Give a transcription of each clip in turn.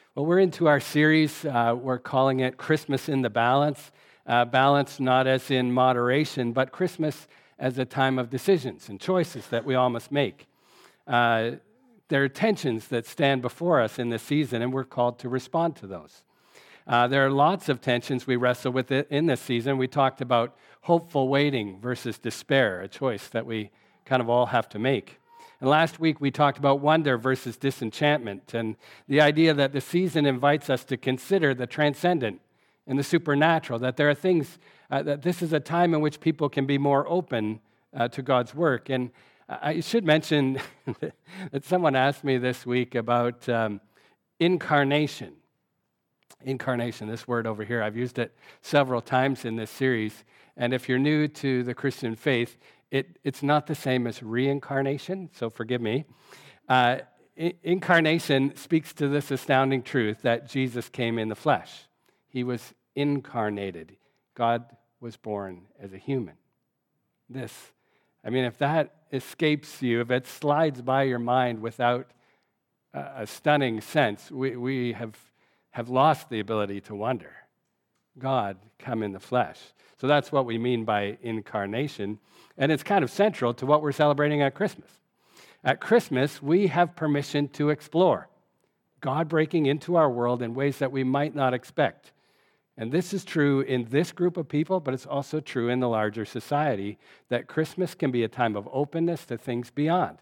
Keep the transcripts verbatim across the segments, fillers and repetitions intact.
Well, we're into our series. Uh, we're calling it Christmas in the Balance. Uh, balance not as in moderation, but Christmas as a time of decisions and choices that we all must make. Uh, there are tensions that stand before us in this season, and we're called to respond to those. Uh, there are lots of tensions we wrestle with it in this season. We talked about hopeful waiting versus despair, a choice that we kind of all have to make. And last week we talked about wonder versus disenchantment, and the idea that the season invites us to consider the transcendent and the supernatural, that there are things, uh, that this is a time in which people can be more open uh, to God's work. And I should mention that someone asked me this week about um, incarnation. Incarnation, this word over here, I've used it several times in this series. And if you're new to the Christian faith, it, it's not the same as reincarnation, so forgive me. Uh, I- incarnation speaks to this astounding truth that Jesus came in the flesh. He was incarnated. God was born as a human. This, I mean, if that escapes you, if it slides by your mind without a, a stunning sense, we, we have have lost the ability to wonder. God come in the flesh. So that's what we mean by incarnation, and it's kind of central to what we're celebrating at Christmas. At Christmas, we have permission to explore God breaking into our world in ways that we might not expect. And this is true in this group of people, but it's also true in the larger society, that Christmas can be a time of openness to things beyond.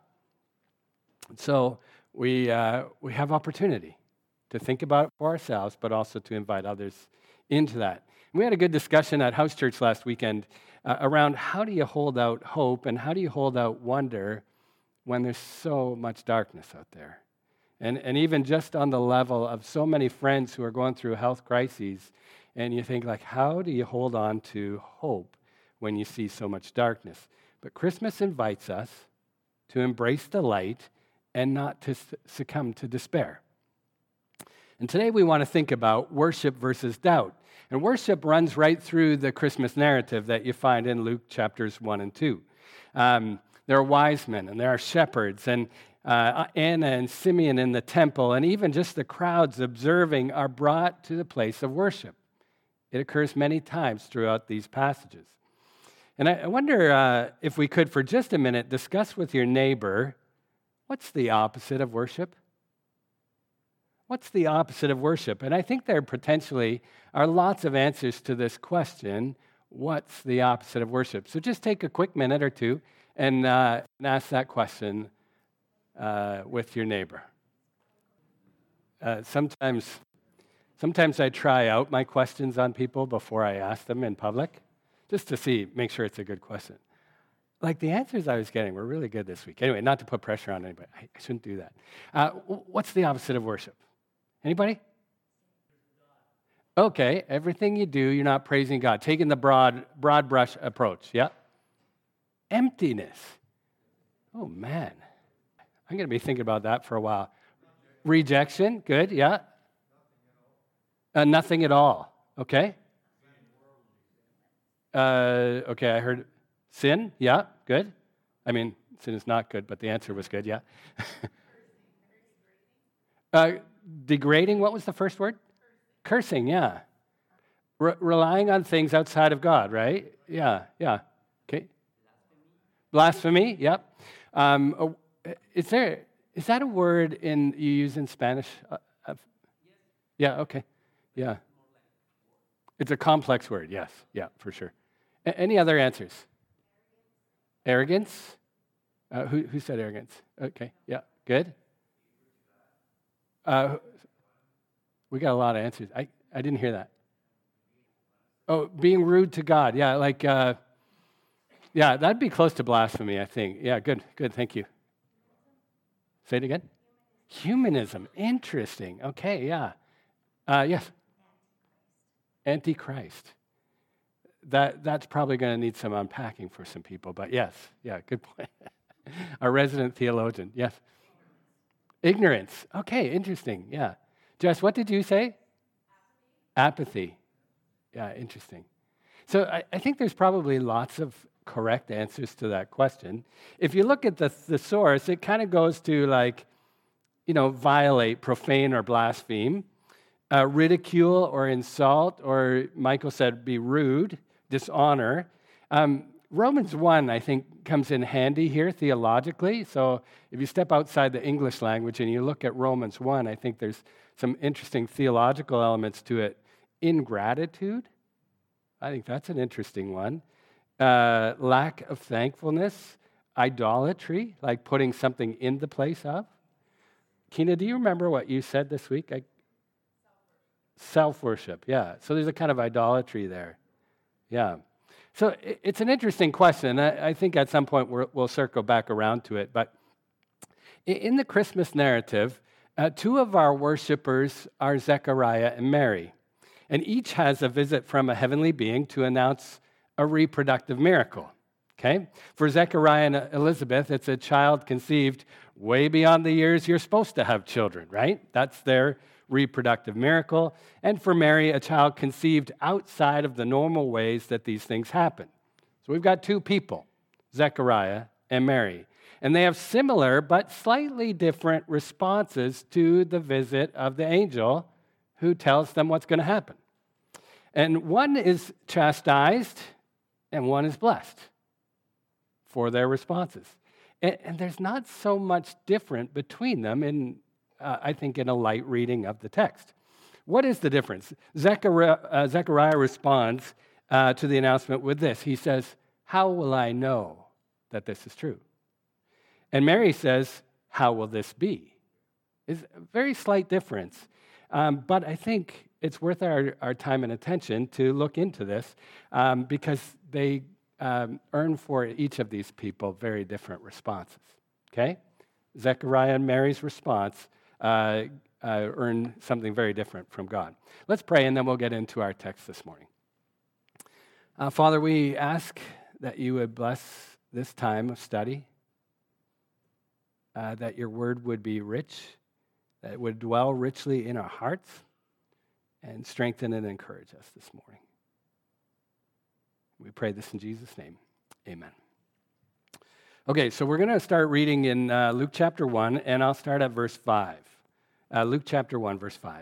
So we uh, we have opportunity to think about it for ourselves, but also to invite others into that. And we had a good discussion at House Church last weekend uh, around how do you hold out hope and how do you hold out wonder when there's so much darkness out there. And, and even just on the level of so many friends who are going through health crises, and you think, like, how do you hold on to hope when you see so much darkness? But Christmas invites us to embrace the light and not to succumb to despair. And today we want to think about worship versus doubt. And worship runs right through the Christmas narrative that you find in Luke chapters one and two. Um, there are wise men and there are shepherds, and uh, Anna and Simeon in the temple, and even just the crowds observing are brought to the place of worship. It occurs many times throughout these passages. And I, I wonder uh, if we could, for just a minute, discuss with your neighbor, what's the opposite of worship? What's the opposite of worship? And I think there potentially are lots of answers to this question, what's the opposite of worship? So just take a quick minute or two and, uh, and ask that question uh, with your neighbor. Uh, sometimes, sometimes I try out my questions on people before I ask them in public, just to see, make sure it's a good question. Like the answers I was getting were really good this week. Anyway, not to put pressure on anybody. I, I shouldn't do that. Uh, what's the opposite of worship? Anybody? Okay, everything you do, you're not praising God. Taking the broad, broad brush approach, yeah? Emptiness. Oh, man. I'm going to be thinking about that for a while. Rejection, good, yeah? Uh, nothing at all, okay? Uh, okay, I heard sin, yeah, good. I mean, sin is not good, but the answer was good, yeah. uh, degrading, what was the first word? Cursing, yeah. Re- relying on things outside of God, right? Yeah, yeah. Okay. Blasphemy, yep. Um, is there, is that a word in you use in Spanish? Uh, uh, yeah, okay. Yeah. It's a complex word, yes. Yeah, for sure. A- any other answers? Arrogance? Uh, who, who said arrogance? Okay, yeah, good. Uh, we got a lot of answers. I, I didn't hear that. Oh, being rude to God. Yeah, like, uh, yeah, that'd be close to blasphemy, I think. Yeah, good, good, thank you. Say it again. Humanism, interesting. Okay, yeah. Uh, yes. Antichrist. That, that's probably going to need some unpacking for some people, but yes, yeah, good point. Our resident theologian, yes. Ignorance. Okay, interesting, yeah. Jess, what did you say? Apathy. Apathy. Yeah, interesting. So I, I think there's probably lots of correct answers to that question. If you look at the thesaurus, it kind of goes to like, you know, violate, profane, or blaspheme. uh, ridicule or insult, or Michael said be rude, dishonor. Um, Romans one, I think, comes in handy here theologically. So if you step outside the English language and you look at Romans one, I think there's some interesting theological elements to it. Ingratitude, I think that's an interesting one. Uh, lack of thankfulness, idolatry, like putting something in the place of. Kina, do you remember what you said this week? I, self-worship, yeah. So there's a kind of idolatry there. Yeah. So it's an interesting question. I think at some point we'll circle back around to it. But in the Christmas narrative, uh, two of our worshipers are Zechariah and Mary. And each has a visit from a heavenly being to announce a reproductive miracle. Okay? For Zechariah and Elizabeth, it's a child conceived way beyond the years you're supposed to have children, right? That's their reproductive miracle. And for Mary, a child conceived outside of the normal ways that these things happen. So we've got two people, Zechariah and Mary. And they have similar but slightly different responses to the visit of the angel who tells them what's going to happen. And one is chastised and one is blessed for their responses. And, and there's not so much different between them in Uh, I think, in a light reading of the text. What is the difference? Zechariah, uh, Zechariah responds uh, to the announcement with this. He says, "How will I know that this is true?" And Mary says, "How will this be?" It's a very slight difference. Um, but I think it's worth our, our time and attention to look into this um, because they um, earn for each of these people very different responses. Okay? Zechariah and Mary's response Uh, uh, earn something very different from God. Let's pray, and then we'll get into our text this morning. Uh, Father, we ask that you would bless this time of study, uh, that your word would be rich, that it would dwell richly in our hearts, and strengthen and encourage us this morning. We pray this in Jesus' name. Amen. Okay, so we're going to start reading in uh, Luke chapter one, and I'll start at verse five. Uh, Luke chapter one, verse five.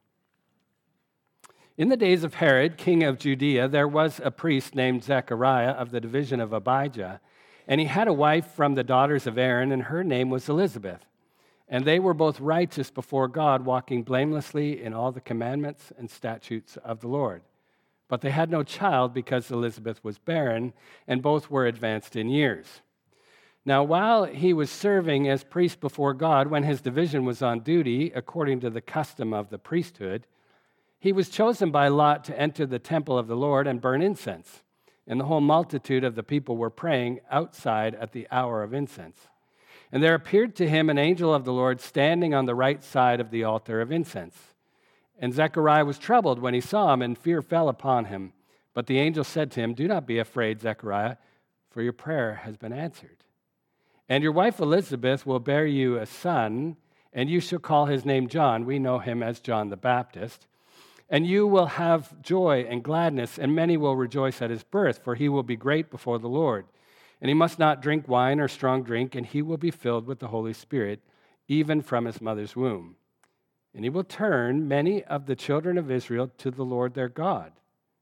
In the days of Herod, king of Judea, there was a priest named Zechariah of the division of Abijah, and he had a wife from the daughters of Aaron, and her name was Elizabeth. And they were both righteous before God, walking blamelessly in all the commandments and statutes of the Lord. But they had no child because Elizabeth was barren, and both were advanced in years. Now, while he was serving as priest before God, when his division was on duty, according to the custom of the priesthood, he was chosen by Lot to enter the temple of the Lord and burn incense. And the whole multitude of the people were praying outside at the hour of incense. And there appeared to him an angel of the Lord standing on the right side of the altar of incense. And Zechariah was troubled when he saw him, and fear fell upon him. But the angel said to him, "Do not be afraid, Zechariah, for your prayer has been answered. And your wife Elizabeth will bear you a son, and you shall call his name John." We know him as John the Baptist. "And you will have joy and gladness, and many will rejoice at his birth, for he will be great before the Lord. And he must not drink wine or strong drink, and he will be filled with the Holy Spirit, even from his mother's womb. And he will turn many of the children of Israel to the Lord their God.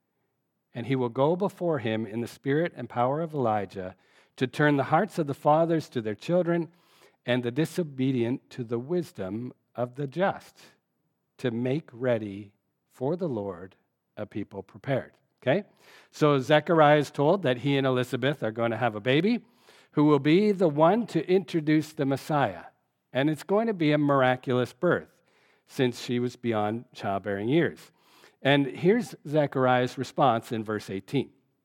And he will go before him in the spirit and power of Elijah, to turn the hearts of the fathers to their children, and the disobedient to the wisdom of the just, to make ready for the Lord a people prepared." Okay? So Zechariah is told that he and Elizabeth are going to have a baby who will be the one to introduce the Messiah. And it's going to be a miraculous birth, since she was beyond childbearing years. And here's Zechariah's response in verse eighteen.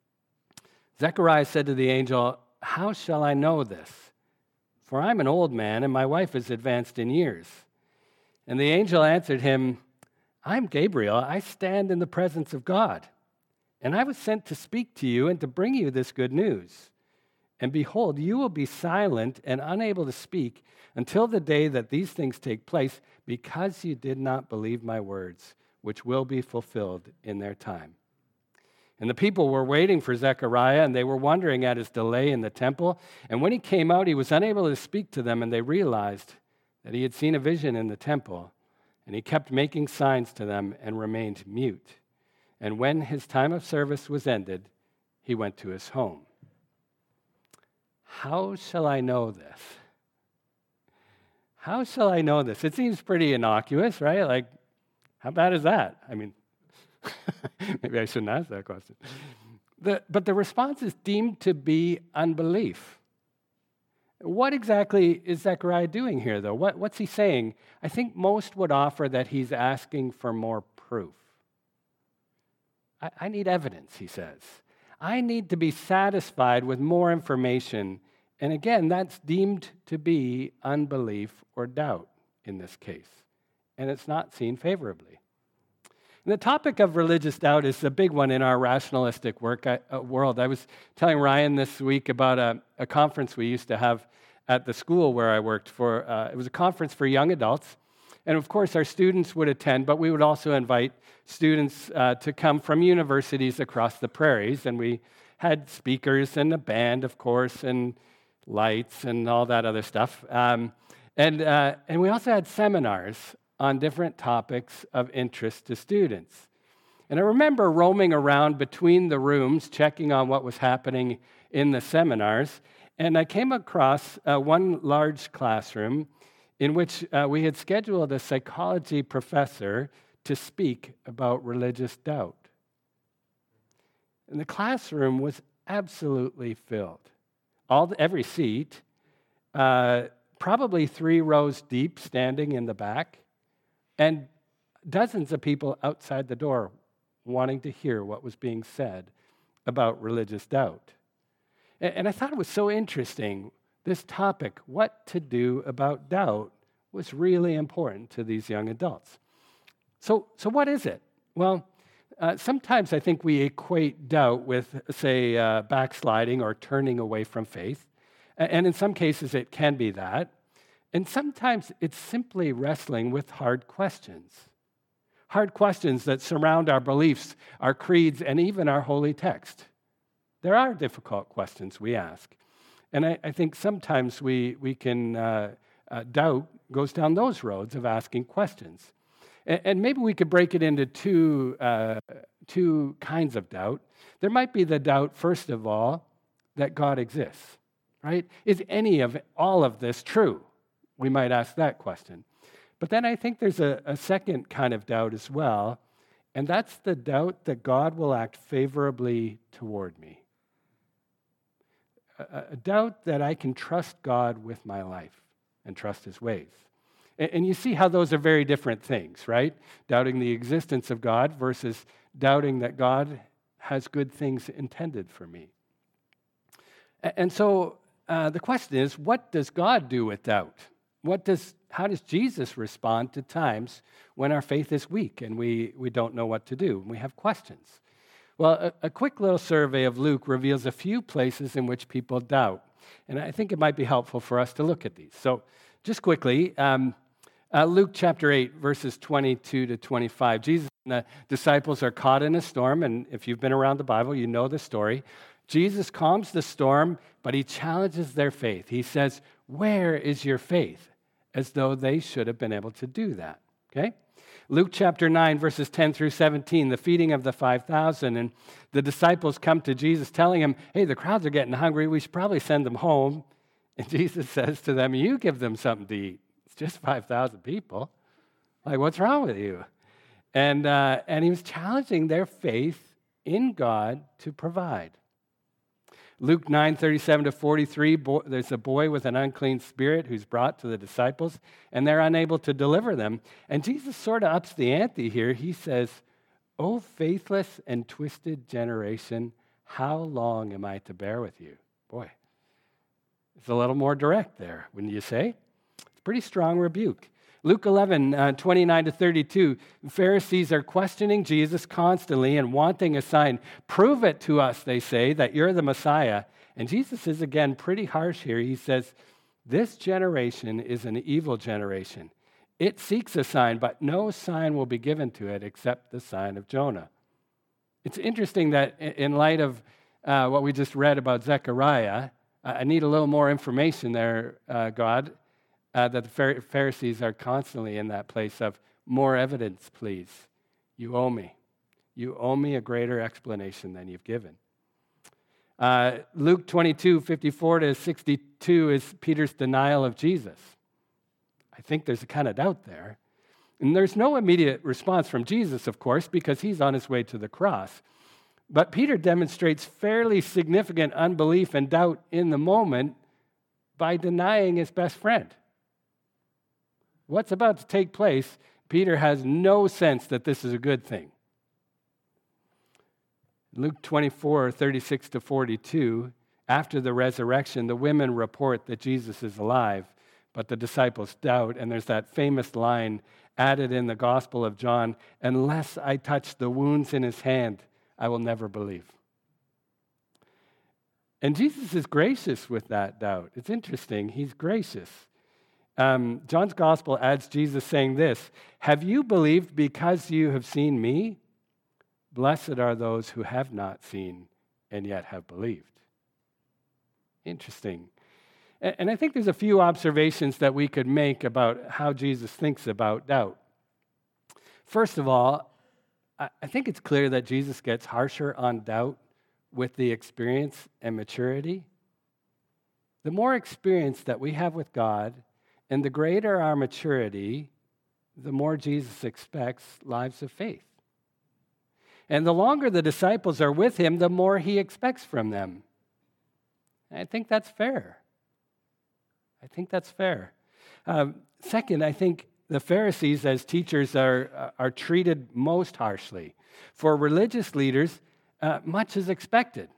Zechariah said to the angel, "How shall I know this? For I'm an old man, and my wife is advanced in years." And the angel answered him, "I'm Gabriel. I stand in the presence of God. And I was sent to speak to you and to bring you this good news. And behold, you will be silent and unable to speak until the day that these things take place, because you did not believe my words, which will be fulfilled in their time." And the people were waiting for Zechariah, and they were wondering at his delay in the temple. And when he came out, he was unable to speak to them, and they realized that he had seen a vision in the temple, And he kept making signs to them and remained mute. And when his time of service was ended, he went to his home. How shall I know this? How shall I know this? It seems pretty innocuous, right? Like, how bad is that? I mean, maybe I shouldn't ask that question. The, but the response is deemed to be unbelief. What exactly is Zechariah doing here, though? What, what's he saying? I think most would offer that he's asking for more proof. I, I need evidence, he says. I need to be satisfied with more information. And again, that's deemed to be unbelief or doubt in this case. And it's not seen favorably. And the topic of religious doubt is a big one in our rationalistic work, uh, world. I was telling Ryan this week about a, a conference we used to have at the school where I worked for. Uh, it was a conference for young adults. And of course, our students would attend, but we would also invite students uh, to come from universities across the prairies. And we had speakers and a band, of course, and lights and all that other stuff. Um, and, uh, and we also had seminars on different topics of interest to students. And I remember roaming around between the rooms, checking on what was happening in the seminars, and I came across uh, one large classroom in which uh, we had scheduled a psychology professor to speak about religious doubt. And the classroom was absolutely filled. All the, every seat, uh, probably three rows deep, standing in the back, and dozens of people outside the door wanting to hear what was being said about religious doubt. And, and I thought it was so interesting. This topic, what to do about doubt, was really important to these young adults. So, so what is it? Well, uh, sometimes I think we equate doubt with, say, uh, backsliding or turning away from faith. And in some cases, it can be that. And sometimes it's simply wrestling with hard questions. Hard questions that surround our beliefs, our creeds, and even our holy text. There are difficult questions we ask. And I, I think sometimes we, we can, uh, uh, doubt goes down those roads of asking questions. And, and maybe we could break it into two, uh, two kinds of doubt. There might be the doubt, first of all, that God exists, right? Is any of all of this true? We might ask that question. But then I think there's a, a second kind of doubt as well, and that's the doubt that God will act favorably toward me. A, a doubt that I can trust God with my life and trust his ways. And, and you see how those are very different things, right? Doubting the existence of God versus doubting that God has good things intended for me. And, and so uh, the question is, what does God do with doubt? What does, how does Jesus respond to times when our faith is weak and we, we don't know what to do and we have questions? Well, a, a quick little survey of Luke reveals a few places in which people doubt. And I think it might be helpful for us to look at these. So just quickly, um, uh, Luke chapter eight, verses twenty-two to twenty-five. Jesus and the disciples are caught in a storm, and if you've been around the Bible, you know the story. Jesus calms the storm, but he challenges their faith. He says, "Where is your faith?" As though they should have been able to do that, okay? Luke chapter nine, verses ten through seventeen, the feeding of the five thousand, and the disciples come to Jesus telling him, hey, the crowds are getting hungry, we should probably send them home. And Jesus says to them, you give them something to eat. It's just five thousand people. Like, what's wrong with you? And, uh, and he was challenging their faith in God to provide. Luke nine, thirty-seven to forty-three, bo- there's a boy with an unclean spirit who's brought to the disciples, and they're unable to deliver them. And Jesus sort of ups the ante here. He says, "O faithless and twisted generation, how long am I to bear with you?" Boy, it's a little more direct there, wouldn't you say? It's a pretty strong rebuke. Luke eleven, uh, twenty-nine to thirty-two, the Pharisees are questioning Jesus constantly and wanting a sign. Prove it to us, they say, that you're the Messiah. And Jesus is, again, pretty harsh here. He says, this generation is an evil generation. It seeks a sign, but no sign will be given to it except the sign of Jonah. It's interesting that in light of uh, what we just read about Zechariah, uh, I need a little more information there, uh, God. Uh, that the Pharisees are constantly in that place of more evidence, please. You owe me. You owe me a greater explanation than you've given. Uh, Luke twenty-two, fifty-four to sixty-two is Peter's denial of Jesus. I think there's a kind of doubt there. And there's no immediate response from Jesus, of course, because he's on his way to the cross. But Peter demonstrates fairly significant unbelief and doubt in the moment by denying his best friend. What's about to take place, Peter has no sense that this is a good thing. Luke twenty-four, thirty-six to forty-two, after the resurrection, the women report that Jesus is alive, but the disciples doubt, and there's that famous line added in the Gospel of John, unless I touch the wounds in his hand, I will never believe. And Jesus is gracious with that doubt. It's interesting. He's gracious. Um, John's Gospel adds Jesus saying this, have you believed because you have seen me? Blessed are those who have not seen and yet have believed. Interesting. And I think there's a few observations that we could make about how Jesus thinks about doubt. First of all, I think it's clear that Jesus gets harsher on doubt with the experience and maturity. The more experience that we have with God and the greater our maturity, the more Jesus expects lives of faith. And the longer the disciples are with him, the more he expects from them. I think that's fair. I think that's fair. Um, second, I think the Pharisees as teachers are, are treated most harshly. For religious leaders, uh, much is expected.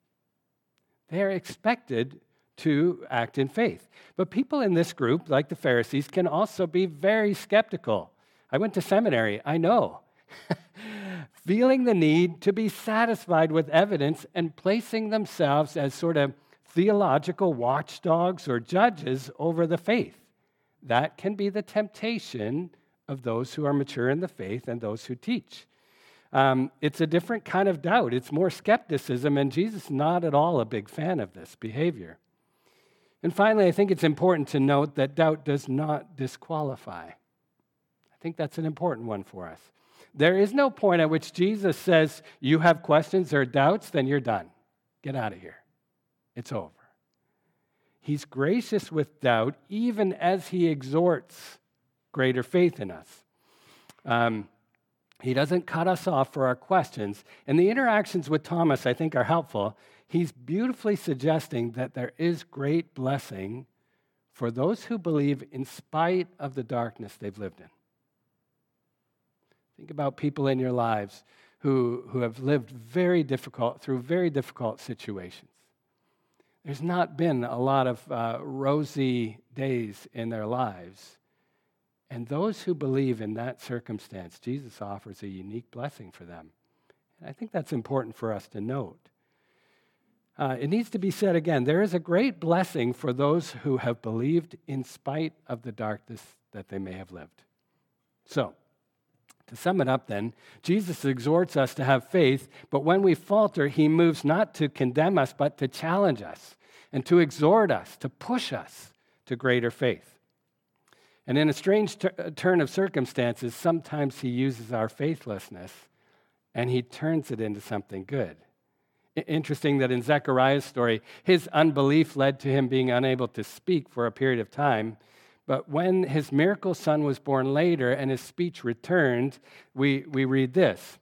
They are expected to act in faith. But people in this group, like the Pharisees, can also be very skeptical. I went to seminary, I know. Feeling the need to be satisfied with evidence and placing themselves as sort of theological watchdogs or judges over the faith. That can be the temptation of those who are mature in the faith and those who teach. Um, it's a different kind of doubt. It's more skepticism, and Jesus is not at all a big fan of this behavior. And finally, I think it's important to note that doubt does not disqualify. I think that's an important one for us. There is no point at which Jesus says, you have questions or doubts, then you're done. Get out of here. It's over. He's gracious with doubt, even as he exhorts greater faith in us. Um, he doesn't cut us off for our questions. And the interactions with Thomas, I think, are helpful. He's beautifully suggesting that there is great blessing for those who believe in spite of the darkness they've lived in. Think about people in your lives who, who have lived very difficult, through very difficult situations. There's not been a lot of uh, rosy days in their lives. And those who believe in that circumstance, Jesus offers a unique blessing for them. And I think that's important for us to note. Uh, it needs to be said again, there is a great blessing for those who have believed in spite of the darkness that they may have lived. So, to sum it up then, Jesus exhorts us to have faith, but when we falter, he moves not to condemn us, but to challenge us and to exhort us, to push us to greater faith. And in a strange t- turn of circumstances, sometimes he uses our faithlessness and he turns it into something good. I- interesting that in Zechariah's story, his unbelief led to him being unable to speak for a period of time. But when his miracle son was born later and his speech returned, we, we read this.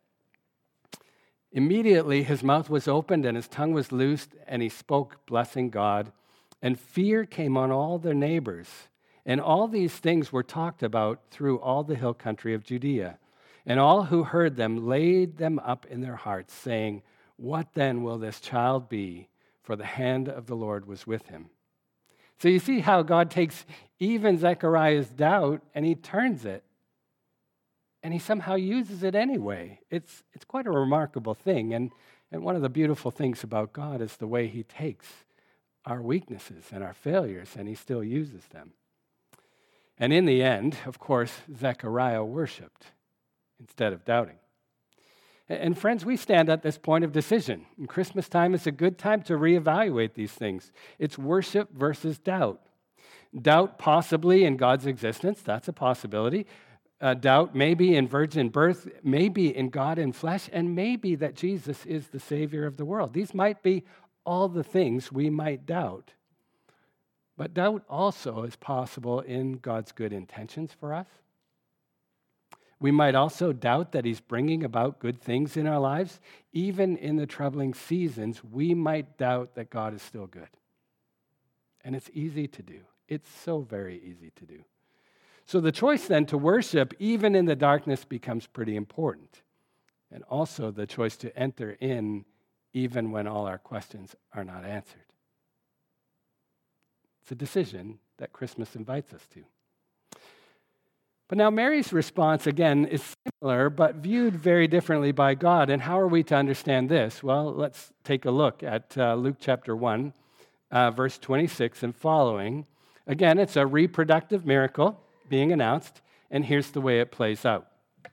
Immediately his mouth was opened and his tongue was loosed, and he spoke, blessing God. And fear came on all their neighbors. And all these things were talked about through all the hill country of Judea. And all who heard them laid them up in their hearts, saying, what then will this child be? For the hand of the Lord was with him. So you see how God takes even Zechariah's doubt and he turns it. And he somehow uses it anyway. It's, it's quite a remarkable thing. And, and one of the beautiful things about God is the way he takes our weaknesses and our failures and he still uses them. And in the end, of course, Zechariah worshiped instead of doubting. And friends, we stand at this point of decision. And Christmas time is a good time to reevaluate these things. It's worship versus doubt. Doubt possibly in God's existence, that's a possibility. uh, doubt maybe in virgin birth, maybe in God in flesh, and maybe that Jesus is the Savior of the world. These might be all the things we might doubt. But doubt also is possible in God's good intentions for us. We might also doubt that he's bringing about good things in our lives. Even in the troubling seasons, we might doubt that God is still good. And it's easy to do. It's so very easy to do. So the choice then to worship, even in the darkness, becomes pretty important. And also the choice to enter in, even when all our questions are not answered. It's a decision that Christmas invites us to. But now Mary's response, again, is similar, but viewed very differently by God. And how are we to understand this? Well, let's take a look at uh, Luke chapter one, uh, verse twenty-six and following. Again, it's a reproductive miracle being announced, and here's the way it plays out.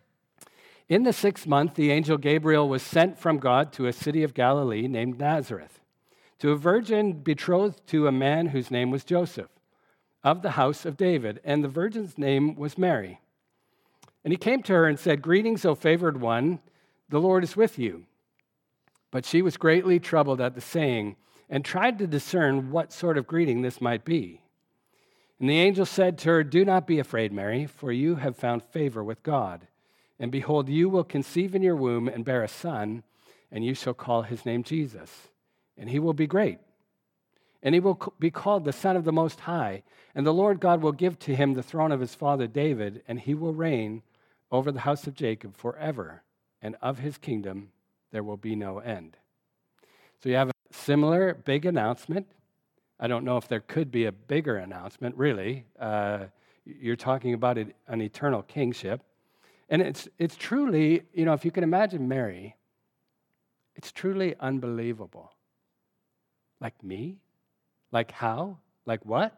In the sixth month, the angel Gabriel was sent from God to a city of Galilee named Nazareth, to a virgin betrothed to a man whose name was Joseph, of the house of David, and the virgin's name was Mary. And he came to her and said, "Greetings, O favored one, the Lord is with you." But she was greatly troubled at the saying, and tried to discern what sort of greeting this might be. And the angel said to her, "Do not be afraid, Mary, for you have found favor with God. And behold, you will conceive in your womb and bear a son, and you shall call his name Jesus. And he will be great. And he will be called the Son of the Most High. And the Lord God will give to him the throne of his father David, and he will reign over the house of Jacob forever. And of his kingdom there will be no end." So you have a similar big announcement. I don't know if there could be a bigger announcement, really. Uh, you're talking about an eternal kingship. And it's it's truly, you know, if you can imagine Mary, it's truly unbelievable. Like me? Like how? Like what?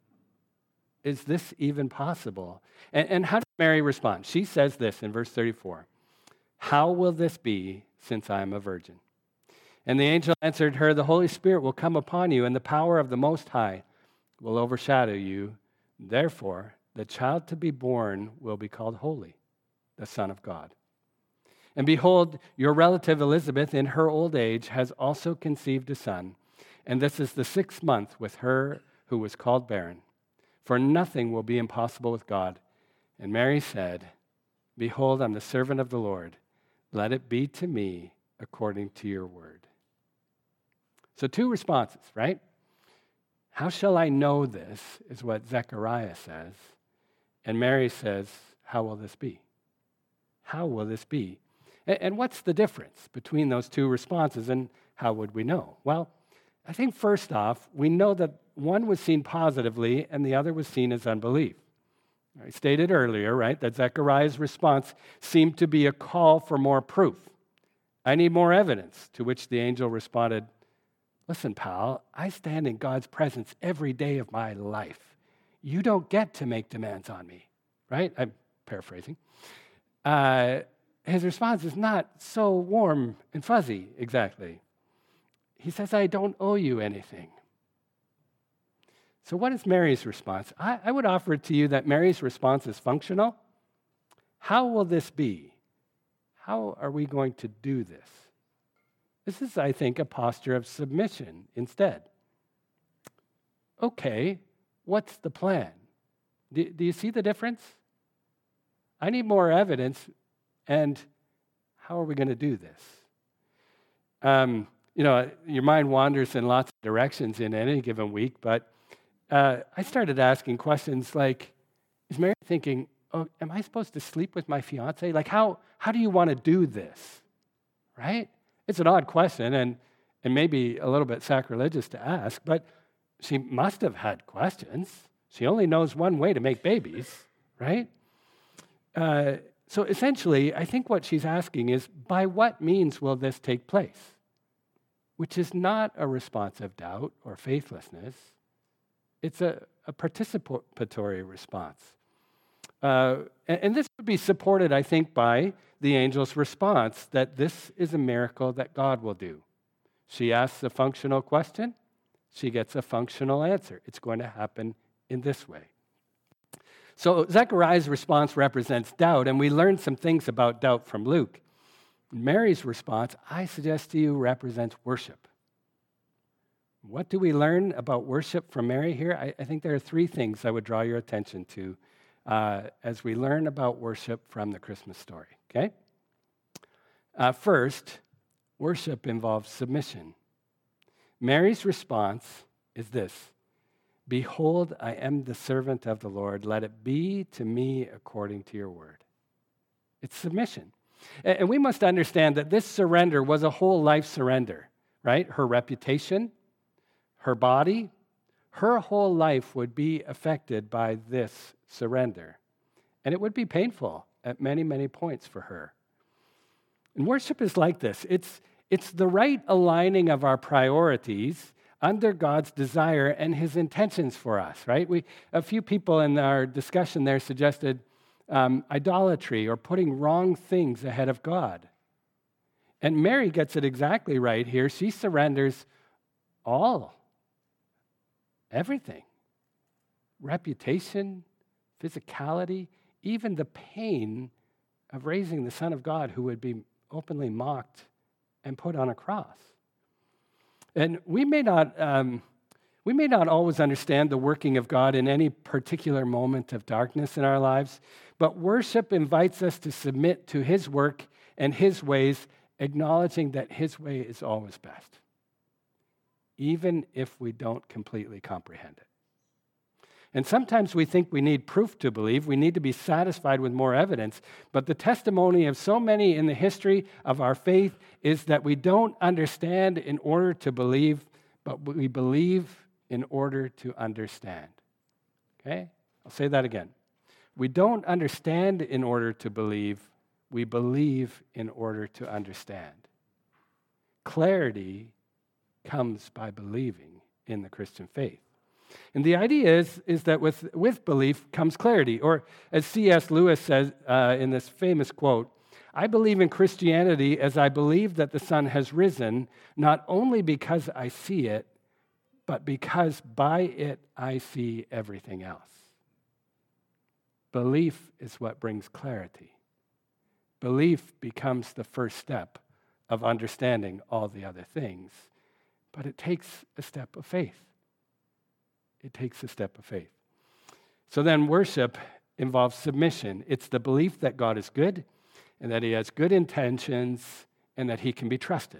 Is this even possible? And, and how does Mary respond? She says this in verse thirty-four. "How will this be, since I am a virgin?" And the angel answered her, "The Holy Spirit will come upon you, and the power of the Most High will overshadow you. Therefore, the child to be born will be called Holy, the Son of God. And behold, your relative Elizabeth, in her old age, has also conceived a son, and this is the sixth month with her who was called barren. For nothing will be impossible with God." And Mary said, "Behold, I'm the servant of the Lord. Let it be to me according to your word." So two responses, right? How shall I know this, is what Zechariah says. And Mary says, how will this be? How will this be? And what's the difference between those two responses, and how would we know? Well, I think first off, we know that one was seen positively and the other was seen as unbelief. I stated earlier, right, that Zechariah's response seemed to be a call for more proof. I need more evidence, to which the angel responded, "Listen, pal, I stand in God's presence every day of my life. You don't get to make demands on me," right? I'm paraphrasing. Uh, his response is not so warm and fuzzy, exactly. He says, "I don't owe you anything." So what is Mary's response? I, I would offer to you that Mary's response is functional. How will this be? How are we going to do this? This is, I think, a posture of submission instead. Okay, what's the plan? Do, do you see the difference? I need more evidence, and how are we going to do this? Um, you know, your mind wanders in lots of directions in any given week, but uh, I started asking questions like, is Mary thinking, oh, am I supposed to sleep with my fiance? Like, how, how do you want to do this, right? It's an odd question and, and maybe a little bit sacrilegious to ask, but she must have had questions. She only knows one way to make babies, right? Uh, so essentially, I think what she's asking is, by what means will this take place? Which is not a response of doubt or faithlessness. It's a, a participatory response. Uh, and, and this would be supported, I think, by the angel's response that this is a miracle that God will do. She asks a functional question, she gets a functional answer. It's going to happen in this way. So Zechariah's response represents doubt, and we learned some things about doubt from Luke. Mary's response, I suggest to you, represents worship. What do we learn about worship from Mary here? I, I think there are three things I would draw your attention to uh, as we learn about worship from the Christmas story, okay? Uh, first, worship involves submission. Mary's response is this: Behold, I am the servant of the Lord. Let it be to me according to your word. It's submission. And we must understand that this surrender was a whole life surrender, right? Her reputation, her body, her whole life would be affected by this surrender. And it would be painful at many, many points for her. And worship is like this. It's, it's the right aligning of our priorities under God's desire and his intentions for us, right? We, a few people in our discussion there suggested um, idolatry or putting wrong things ahead of God. And Mary gets it exactly right here. She surrenders all, everything, reputation, physicality, even the pain of raising the Son of God who would be openly mocked and put on a cross. And we may not, um, we may not always understand the working of God in any particular moment of darkness in our lives, but worship invites us to submit to his work and his ways, acknowledging that his way is always best, even if we don't completely comprehend it. And sometimes we think we need proof to believe. We need to be satisfied with more evidence. But the testimony of so many in the history of our faith is that we don't understand in order to believe, but we believe in order to understand. Okay? I'll say that again. We don't understand in order to believe. We believe in order to understand. Clarity comes by believing in the Christian faith. And the idea is, is that with, with belief comes clarity. Or as C S Lewis says uh, in this famous quote, I believe in Christianity as I believe that the sun has risen, not only because I see it, but because by it I see everything else. Belief is what brings clarity. Belief becomes the first step of understanding all the other things, but it takes a step of faith. It takes a step of faith. So then worship involves submission. It's the belief that God is good and that he has good intentions and that he can be trusted.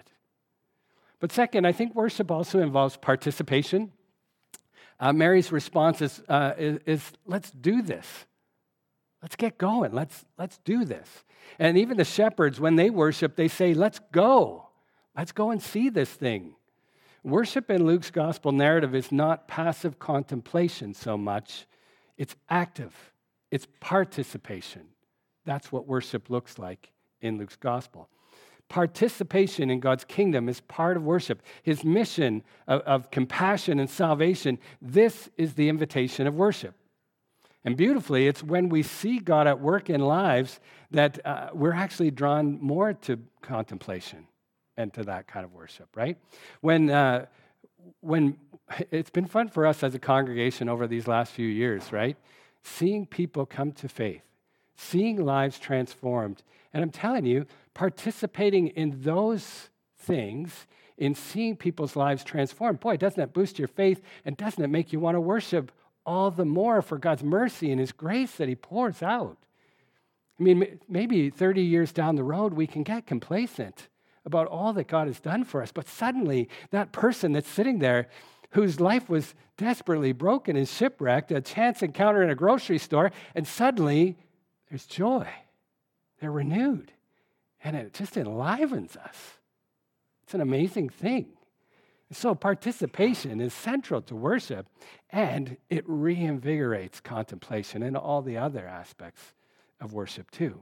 But second, I think worship also involves participation. Uh, Mary's response is, uh, is, is, let's do this. Let's get going. Let's, let's do this. And even the shepherds, when they worship, they say, let's go. Let's go and see this thing. Worship in Luke's gospel narrative is not passive contemplation so much. It's active. It's participation. That's what worship looks like in Luke's gospel. Participation in God's kingdom is part of worship. His mission of, of compassion and salvation, this is the invitation of worship. And beautifully, it's when we see God at work in lives that uh, we're actually drawn more to contemplation and to that kind of worship, right? When, uh, when it's been fun for us as a congregation over these last few years, right? Seeing people come to faith, seeing lives transformed. And I'm telling you, participating in those things, in seeing people's lives transformed, boy, doesn't that boost your faith? And doesn't it make you want to worship all the more for God's mercy and his grace that he pours out? I mean, maybe thirty years down the road, we can get complacent about all that God has done for us. But suddenly, that person that's sitting there, whose life was desperately broken and shipwrecked, a chance encounter in a grocery store, and suddenly there's joy. They're renewed. And it just enlivens us. It's an amazing thing. So participation is central to worship, and it reinvigorates contemplation and all the other aspects of worship too.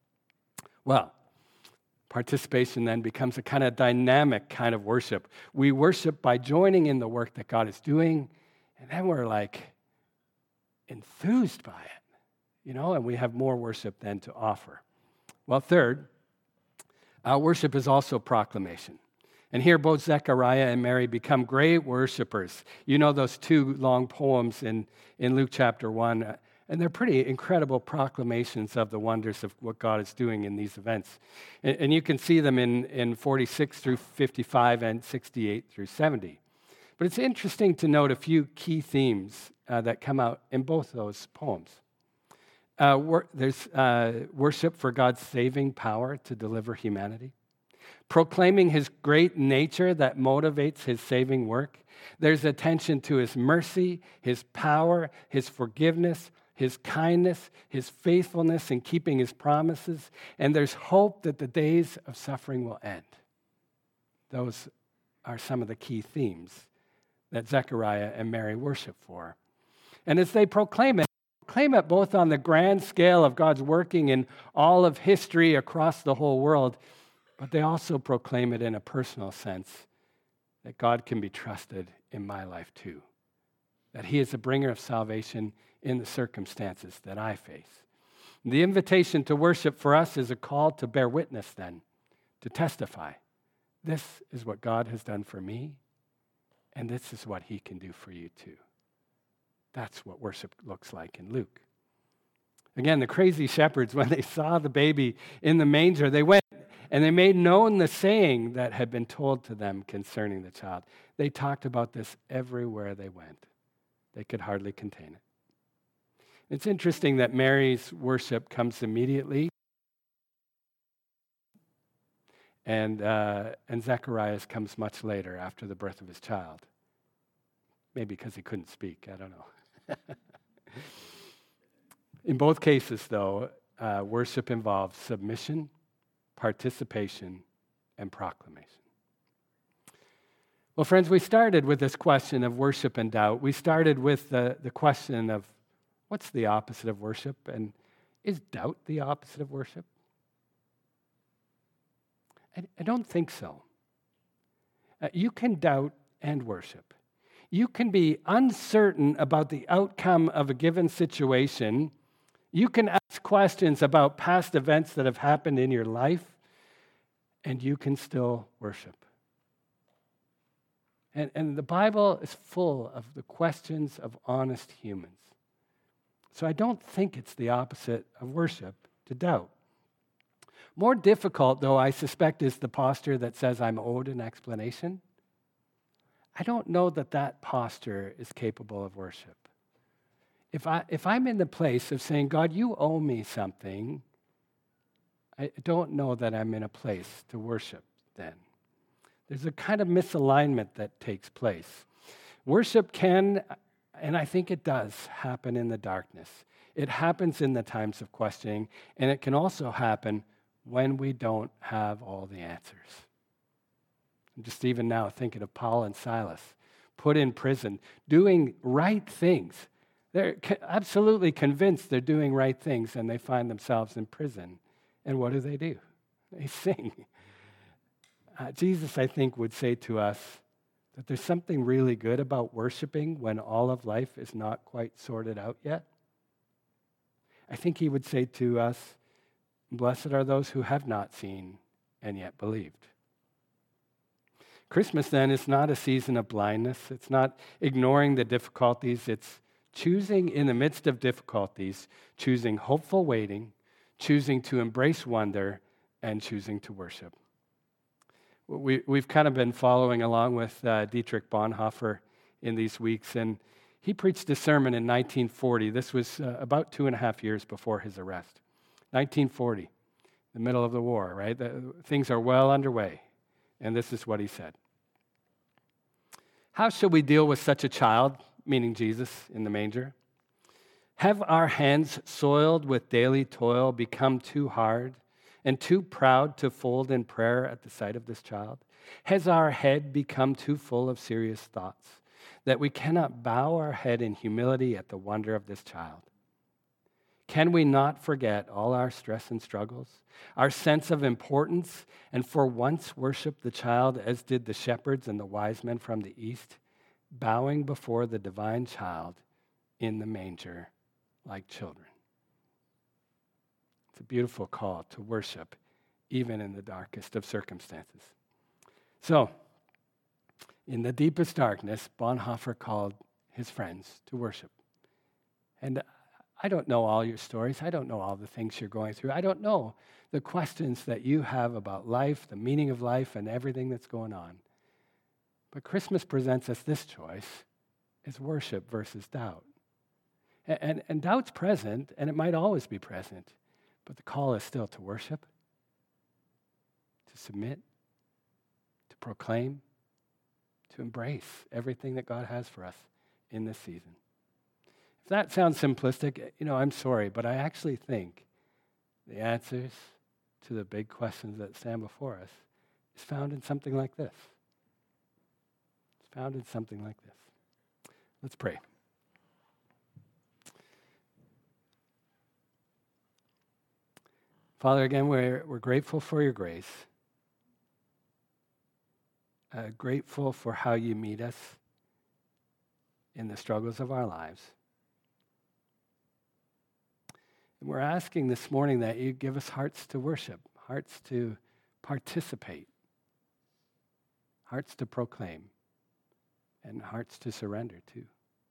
Well, participation then becomes a kind of dynamic kind of worship. We worship by joining in the work that God is doing, and then we're like enthused by it, you know, and we have more worship then to offer. Well, third, uh, worship is also proclamation. And here both Zechariah and Mary become great worshipers. You know those two long poems in, in Luke chapter one, And they're pretty incredible proclamations of the wonders of what God is doing in these events. And, and you can see them in, in forty-six through fifty-five and sixty-eight through seventy. But it's interesting to note a few key themes uh, that come out in both those poems. Uh, wor- there's uh, worship for God's saving power to deliver humanity, proclaiming his great nature that motivates his saving work. There's attention to his mercy, his power, his forgiveness, his kindness, his faithfulness in keeping his promises, and there's hope that the days of suffering will end. Those are some of the key themes that Zechariah and Mary worship for. And as they proclaim it, proclaim it both on the grand scale of God's working in all of history across the whole world, but they also proclaim it in a personal sense, that God can be trusted in my life too, that he is a bringer of salvation in the circumstances that I face. The invitation to worship for us is a call to bear witness then, to testify. This is what God has done for me, and this is what he can do for you too. That's what worship looks like in Luke. Again, the crazy shepherds, when they saw the baby in the manger, they went and they made known the saying that had been told to them concerning the child. They talked about this everywhere they went. They could hardly contain it. It's interesting that Mary's worship comes immediately, and, uh, and Zechariah's comes much later after the birth of his child. Maybe because he couldn't speak, I don't know. In both cases, though, uh, worship involves submission, participation, and proclamation. Well, friends, we started with this question of worship and doubt. We started with the, the question of what's the opposite of worship, and is doubt the opposite of worship? I, I don't think so. Uh, you can doubt and worship. You can be uncertain about the outcome of a given situation. You can ask questions about past events that have happened in your life, and you can still worship. And, and the Bible is full of the questions of honest humans. So I don't think it's the opposite of worship to doubt. More difficult, though, I suspect, is the posture that says I'm owed an explanation. I don't know that that posture is capable of worship. If, I, if I'm in the place of saying, God, you owe me something, I don't know that I'm in a place to worship then. There's a kind of misalignment that takes place. Worship can, and I think it does, happen in the darkness. It happens in the times of questioning, and it can also happen when we don't have all the answers. I'm just even now thinking of Paul and Silas, put in prison, doing right things. They're absolutely convinced they're doing right things, and they find themselves in prison. And what do they do? They sing. Uh, Jesus, I think, would say to us that there's something really good about worshiping when all of life is not quite sorted out yet. I think he would say to us, blessed are those who have not seen and yet believed. Christmas, then, is not a season of blindness. It's not ignoring the difficulties. It's choosing in the midst of difficulties, choosing hopeful waiting, choosing to embrace wonder, and choosing to worship. We, we've kind of been following along with uh, Dietrich Bonhoeffer in these weeks, and he preached a sermon in nineteen forty. This was uh, about two and a half years before his arrest. nineteen forty, the middle of the war, right? The, things are well underway, and this is what he said. How shall we deal with such a child, meaning Jesus in the manger? Have our hands soiled with daily toil become too hard and too proud to fold in prayer at the sight of this child? Has our head become too full of serious thoughts that we cannot bow our head in humility at the wonder of this child? Can we not forget all our stress and struggles, our sense of importance, and for once worship the child as did the shepherds and the wise men from the east, bowing before the divine child in the manger like children? It's a beautiful call to worship, even in the darkest of circumstances. So, in the deepest darkness, Bonhoeffer called his friends to worship. And I don't know all your stories. I don't know all the things you're going through. I don't know the questions that you have about life, the meaning of life, and everything that's going on. But Christmas presents us this choice. It's worship versus doubt. And, and, and doubt's present, and it might always be present, but the call is still to worship, to submit, to proclaim, to embrace everything that God has for us in this season. If that sounds simplistic, you know, I'm sorry, but I actually think the answers to the big questions that stand before us is found in something like this. It's found in something like this. Let's pray. Father, again, we're, we're grateful for your grace, uh, grateful for how you meet us in the struggles of our lives. And we're asking this morning that you give us hearts to worship, hearts to participate, hearts to proclaim, and hearts to surrender to.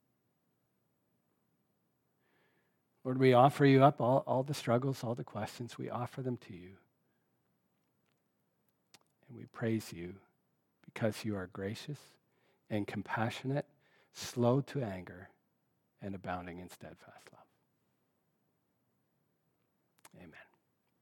Lord, we offer you up all, all the struggles, all the questions. We offer them to you. And we praise you because you are gracious and compassionate, slow to anger, and abounding in steadfast love. Amen.